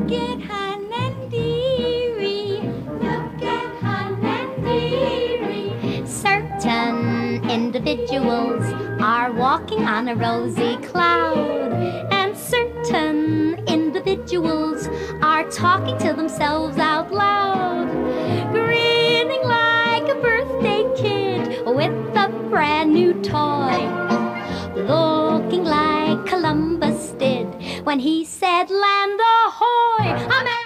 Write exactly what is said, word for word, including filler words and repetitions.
at Han and Dearie, look at Han and Dearie. Certain individuals are walking on a rosy cloud, and certain individuals are talking to themselves out loud, grinning like a birthday kid with a brand new toy, looking like Columbus did when he said land ahoy.